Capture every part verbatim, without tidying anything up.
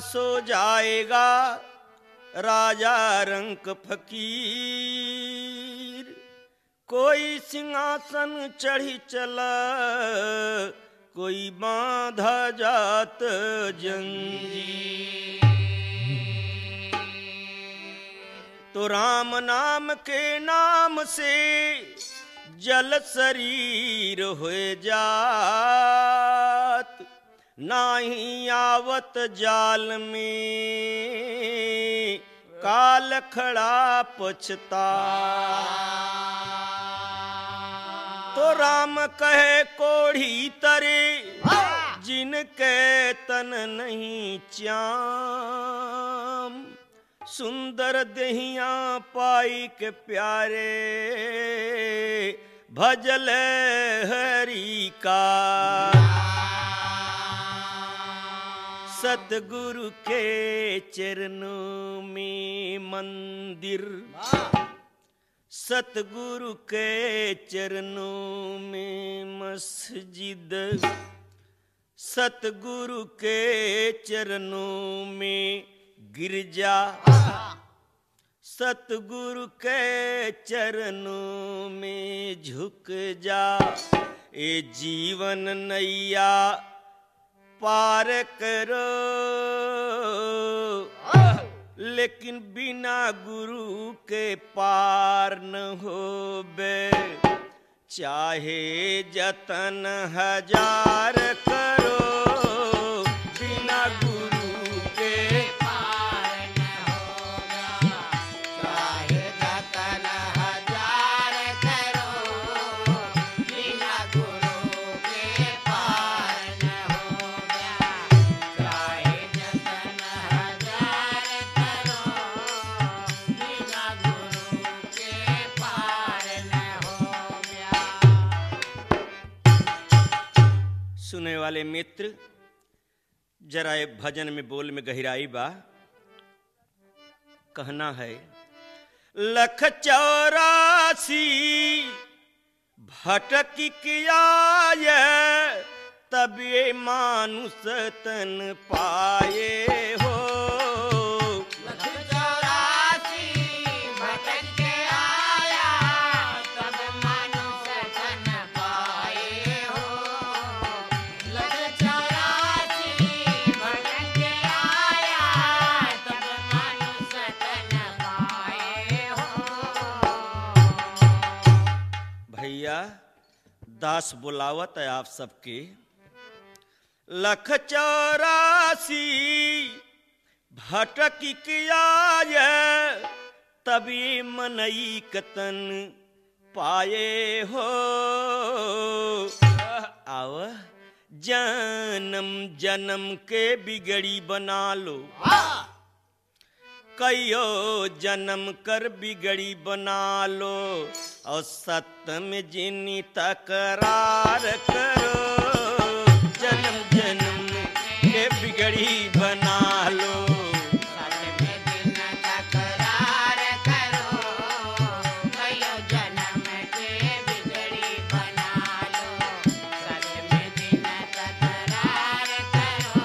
सो जाएगा राजा रंक फकीर। कोई सिंहासन चढ़ी चला, कोई बांधा जात जंजीर। तो राम नाम के नाम से जल शरीर होए जात, नाही आवत जाल में काल खड़ा पछता। तो राम कहे कोढ़ी तरे जिनके तन नहीं चाम, सुंदर देहिया पाई के प्यारे भजल हरि का। सतगुरु के चरणों में मंदिर, सतगुरु के चरणों में मस्जिद, सतगुरु के चरणों में गिरजा, सतगुरु के चरणों में झुक जा। ए जीवन नैया पार करो, लेकिन बिना गुरु के पार न होबे। चाहे जतन हजार करो, बिना गुरु के पार न होगा। चाहे जतन हजार करो, बिना गुरु के पार न होगा। चाहे जतन हजार करो, बिना गुरु के पार न होगा। सुने वाले मित्र, जरा ये भजन में बोल में गहराई बा। कहना है लख चौरासी भटक किया तब ये मानुष तन पाए हो। दास बुलावत है आप सबके। लख चौरासी भटक किया तभी मनई कतन पाए हो। आओ जन्म जन्म के बिगड़ी बना लो, कईयो जन्म कर बिगड़ी बना लो। और सत्य में जिनी तकरार करो, जन्म जन्म के बिगड़ी बना लो। सत्य में जिन तकरार करो, कईयो जन्म के बिगड़ी बना लो। सत्य में जिन तकरार करो,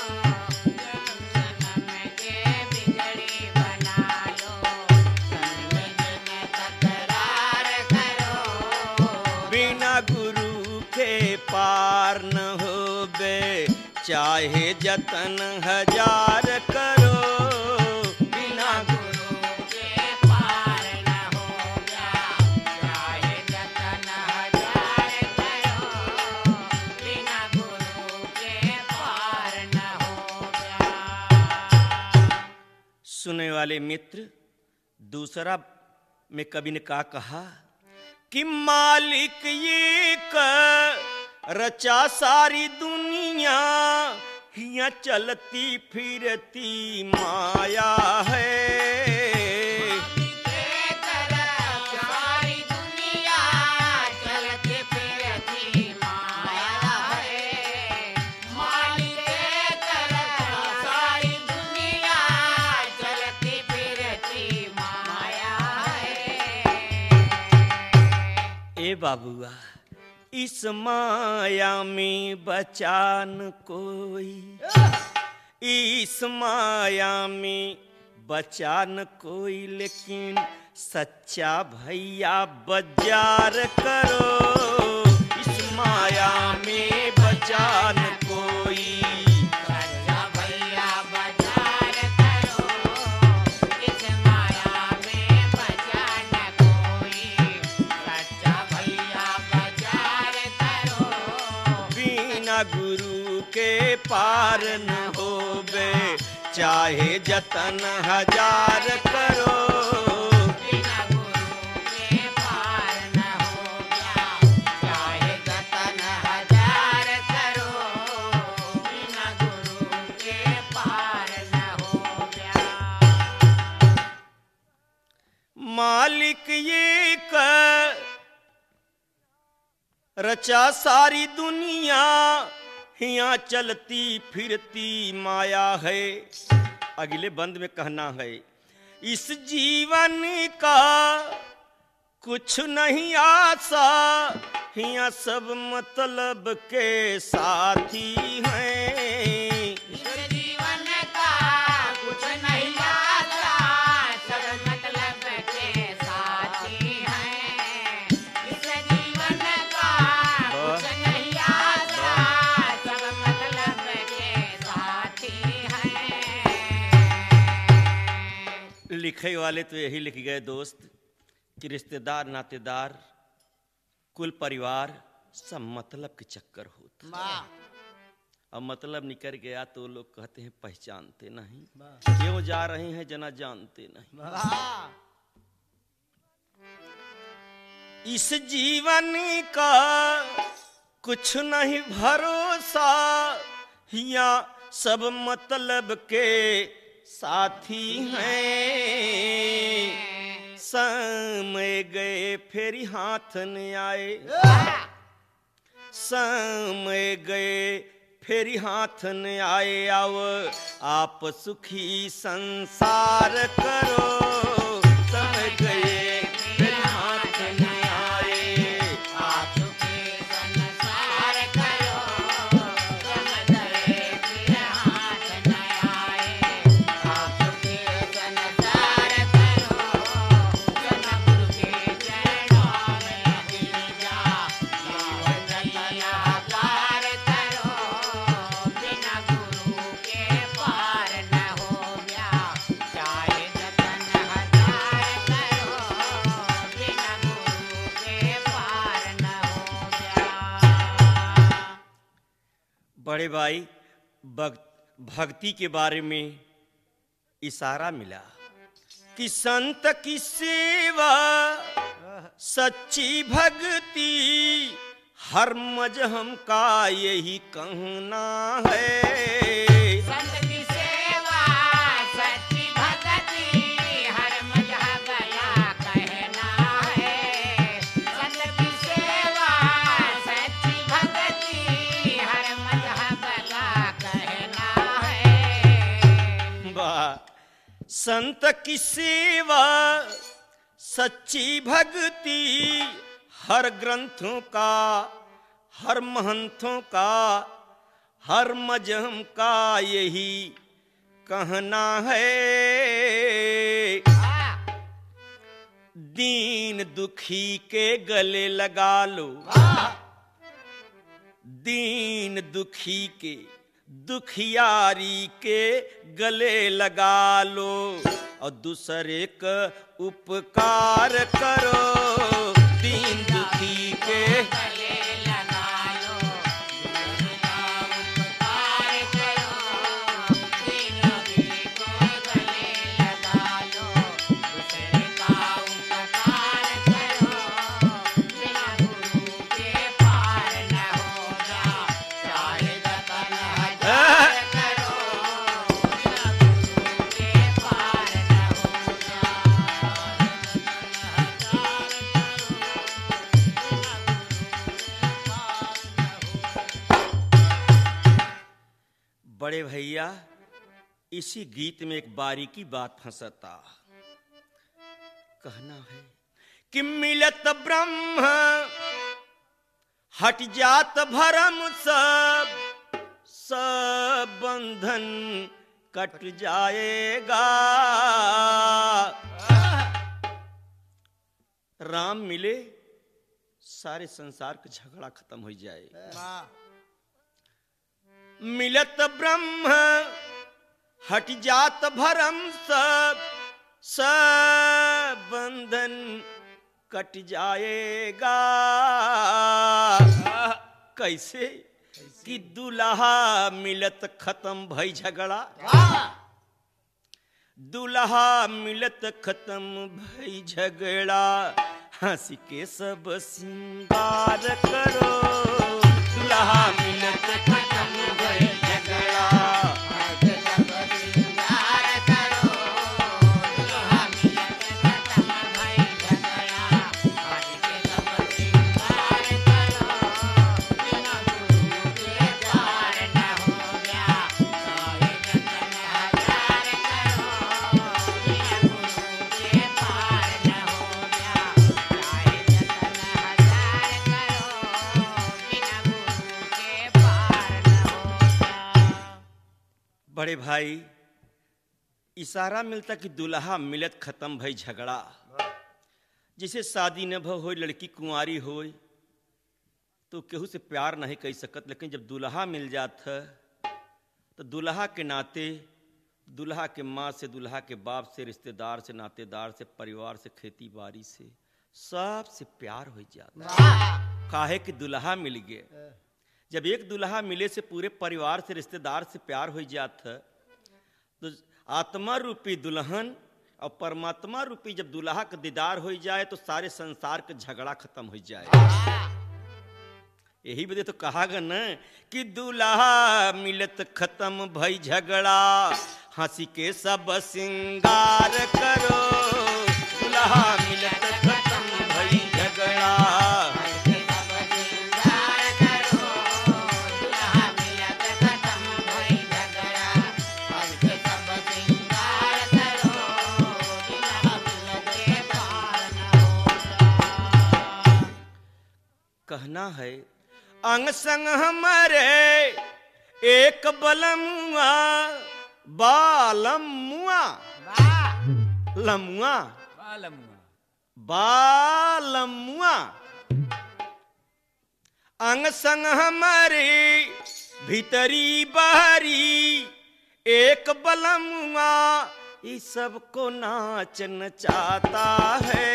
जन्म के बिगड़ी बना लो। सत्य में जिन तकरार करो, बिना गुरु के पार न होबे। चाहे जतन हजार करो, बिना गुरु के पार न होगा। चाहे जतन हजार करो, बिना गुरु के पार न होगा। सुने वाले मित्र, दूसरा में कवि ने क्या कहा कि मालिक ये का रचा सारी दुनिया, हिया चलती फिरती माया है। सारी दुनिया चलती फिरती माया है। मालिक सारी दुनिया चलती फिरती माया है। ए बाबुआ, इस माया में बचान कोई, इस माया में बचा न कोई, लेकिन सच्चा भैया बाजार करो। इस माया में बचा न कोई, सच्चा भैया बाजार करो। इस माया में बचा न कोई, सच्चा भैया बाजार करो। बिना गुरु के पार न होवे, चाहे जतन हजार करो। बिना गुरु के पार न हो गया, चाहे जतन हजार करो। बिना गुरु के पार न हो गया। मालिक ये कर रचा सारी दुनिया, हिया चलती फिरती माया है। अगले बंद में कहना है, इस जीवन का कुछ नहीं आशा, हिया सब मतलब के साथी हैं। इस जीवन का कुछ नहीं आता, सब मतलब के साथी हैं। इस जीवन का कुछ नहीं आता, सब मतलब के साथी हैं। लिखे वाले तो यही लिख गए दोस्त कि रिश्तेदार नातेदार कुल परिवार सब मतलब के चक्कर होता। अब मतलब निकल गया तो लोग कहते हैं पहचानते नहीं, क्यों जा रहे हैं जना जानते नहीं। इस जीवन का कुछ नहीं भरोसा, या सब मतलब के साथी हैं। समय गए फिर हाथ न आए, समय गए फिर हाथ न आए। आओ आप सुखी संसार करो, समय गए फिर हाथ न आए। आप सुखी संसार करो, समय गए फिर हाथ न आए। आप सुखी संसार करो, जन्म गुरु के चरणों में गिर जा। जीवन रचना कार करो, बिना गुरु के पार न हो गया, चाहे जतन हजार करो। बिना गुरु के पार न हो गया। बड़े भाई भग- भक्ति के बारे में इशारा मिला कि संत की सेवा सच्ची भक्ति, हर मजहम का यही कहना है। संत की सेवा सच्ची भक्ति, हर मजहब का कहना है। संत की सेवा सच्ची भक्ति, हर मजहब का कहना है। वाह! संत की सेवा सच्ची भक्ति, हर ग्रंथों का, हर महंतों का, हर मजहम का यही कहना है। दीन दुखी के गले लगा लो, दीन दुखी के दुखियारी के गले लगा लो, और दूसरे का उपकार करो। दीन दुखी के गले लगा लो, दूसरे का उपकार करो। दीन दुखी को गले लगा लो, दूसरे का उपकार करो। बिना गुरु के पार न होगा, चाहे जतन हजार करो। बिना गुरु के पार न होगा, बड़े भैया इसी गीत में एक बारीकी बात फंसता। कहना है कि मिलत ब्रह्म हट जात भरम सब, सब बंधन कट जाएगा। राम मिले सारे संसार का झगड़ा खत्म हो जाए। मिलत ब्रह्म हट जात भरम, सब सब बंधन कट जाएगा। कैसे कि दुल्हा मिलत खत्म भई झगड़ा, दुल्हा मिलत खत्म भई झगड़ा। हंसी के सब सिंगार करो, दुल्हा मिलत खत्म भई झगड़ा। बड़े भाई इशारा मिलता कि दुल्हा मिलत खत्म भई झगड़ा। जिसे शादी न भ हो, लड़की कुंवारी हो तो केहू से प्यार नहीं कह सकत, लेकिन जब दुल्हा मिल जात है तो दुल्हा के नाते, दुल्हा के माँ से, दुल्हा के बाप से, रिश्तेदार से, नातेदार से, परिवार से, खेती बाड़ी से, सब से प्यार हो जाता। काहे कि दुल्हा मिल गए। जब एक दुल्हा मिले से पूरे परिवार से, रिश्तेदार से प्यार हो जाता है, तो आत्मा रूपी दुल्हन और परमात्मा रूपी जब दुल्हा का दीदार हो जाए तो सारे संसार का झगड़ा खत्म हो जाए। यही वजह तो कहा गया न कि दुल्हा मिलत खत्म भई झगड़ा। हंसी के सब सिंगार करो, दुल्हा मिलत खत्म भई झगड़ा। कहना है अंग संग हमारे एक बलमुआ, बालमुआ, लमुआ, बालमुआ। अंग संग हमारे भीतरी बाहरी एक बलमुआ, इस सबको नाच नचाता है।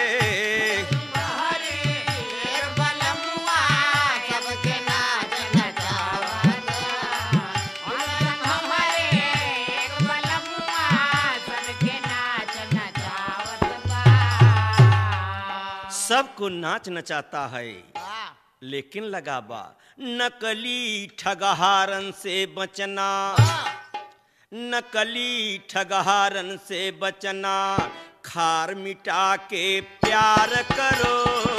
सबको नाच नचाता है, लेकिन लगाबा नकली ठगहारन से बचना, नकली ठगहारन से बचना। खार मिटा के प्यार करो,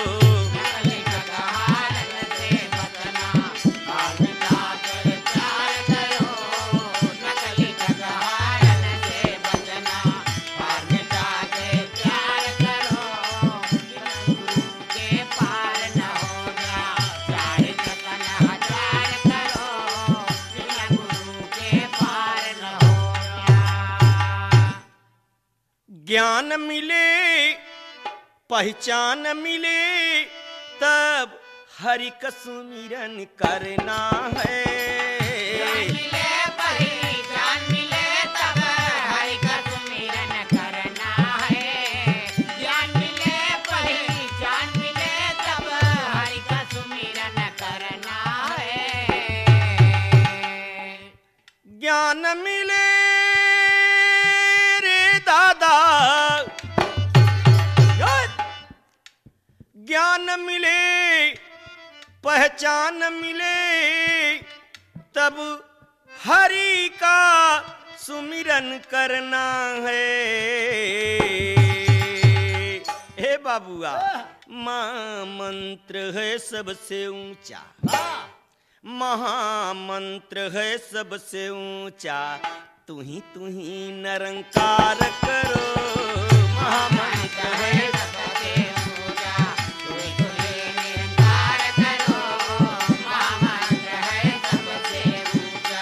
ज्ञान मिले पहचान मिले तब हरि का सुमिरन करना है। ज्ञान मिले पहचान मिले तब हरि का सुमिरन करना है। ज्ञान मिले पहचान मिले तब हरि का सुमिरन करना है। ज्ञान मिले दादा, ज्ञान मिले पहचान मिले तब हरि का सुमिरन करना है। हे बाबुआ, मां मंत्र है सबसे ऊंचा, महामंत्र है सबसे ऊंचा। तू ही तू ही निरंकार करो, महामंत्र है सबसे ऊंचा। तू ही तू ही निरंकार करो, महामंत्र है सबसे ऊंचा।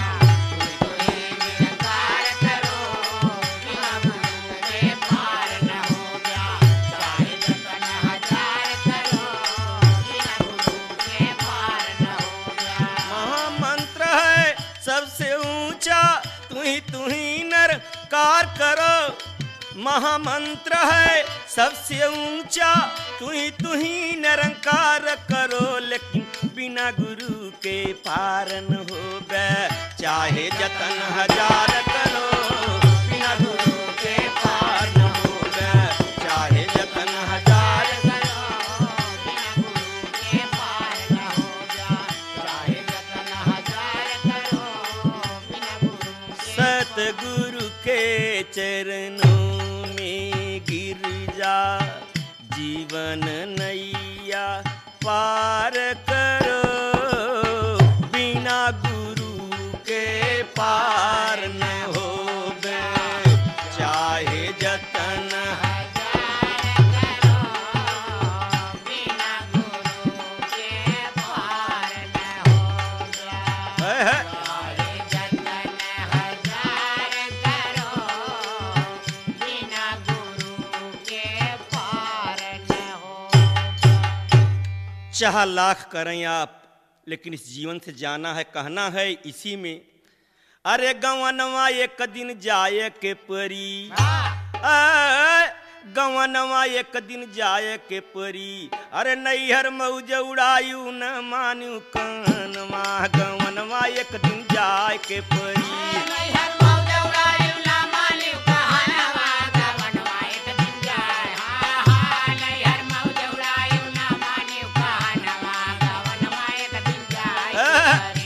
महामंत्र है सबसे ऊंचा, तू ही तू ही निरंकार करो, लेकिन बिना गुरु के पार न होबे, चाहे जतन हजार करो, बिना गुरु के पार न होबे, चाहे जतन हजार करो, बिना गुरु के पार न होगा, चाहे जतन हजार करो, बिना गुरु के सतगुरु के चरणों में गिर जा, जीवन नैया पार करो, बिना गुरु के पार न होबे, चाहे जतन हजार करो, बिना गुरु के पार न होगा, है, है। चाहे जतन हजार करो, बिना गुरु के पार न होगा। चाह लाख करें आप, लेकिन इस जीवन से जाना है, कहना है इसी में। अरे गवनवा एक दिन जाए के परी, आ, गवनवा एक दिन जाए के परी, अरे नैहर मौज उड़ायू न मानू कानवा, गवनवा एक दिन जाए के परी। नैहर मौज उड़ायू ना मानियो कहानवा, गवनवा एक दिन जाए, हाँ हाँ नैहर मौज उड़ायू ना मानियो कहानवा, गवनवा एक दिन जाए आ। हरी।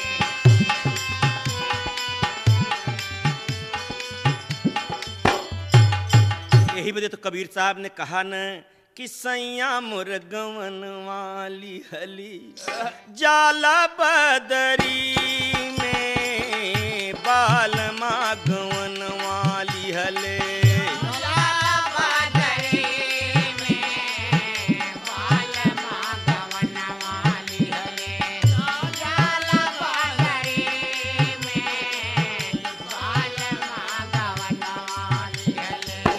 यही वजह तो कबीर साहब ने कहा न कि सैया मोर गवन वाली हली जाला बदरी में, बाल माँ गवन वाली हले, जाला बादरी में, बाल माँ गवनवा ली हले, जाला बादरी में, बाल माँ गवनवा ली हले।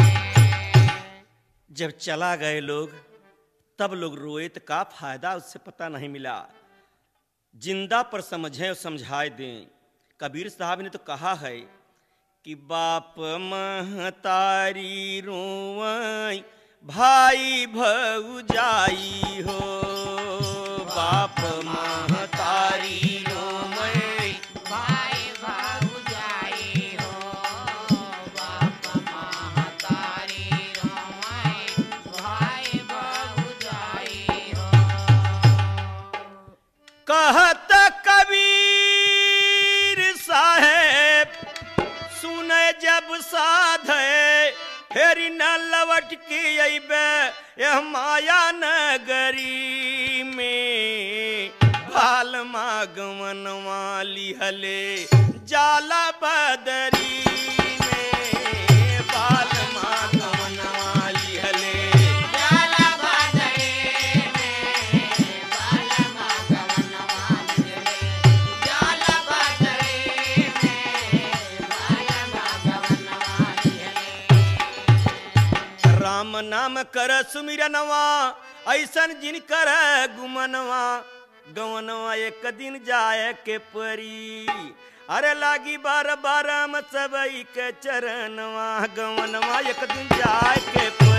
जब चला गए लोग तब लोग रोए तो का फायदा, उससे पता नहीं मिला। जिंदा पर समझें और समझाए दें। कबीर साहब ने तो कहा है कि बाप महतारी रोवई, भाई भौजाई हो, बाप महतारी रोवई, भाई भौजाई हो, बाप महतारी रोवई, भाई भौजाई हो। कहत कबीर साहेब सुने जब साधे, फिर न लवट के अइबे यह माया नगरी में, बाल मागवन वाली हले जाला बदरी में, बाल मागवन वाली हले, जाला बादरी में, बाल माँ गवनवा ली हले, जाला बादरी में, बाल माँ गवनवा ली हले। राम नाम कर सुमिरनवा, ऐसन जिन कर गुमनवा, गवनवा एक दिन जाए के परी, अरे लागी बार बार हम सबई के चरणवा, गवनवा एक दिन जाए के परी।